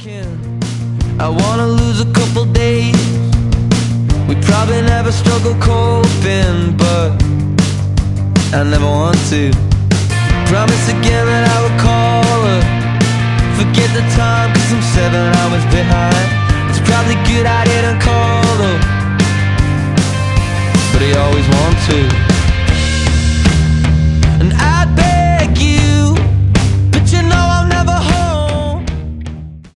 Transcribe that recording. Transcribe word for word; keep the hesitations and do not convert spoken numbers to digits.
thinking I wanna lose a couple days. We probably never struggle coping, but I never want to. Promise again that I would call her. Forget the time cause I'm seven hours behind. It's probably good I didn't call though, but I always want to.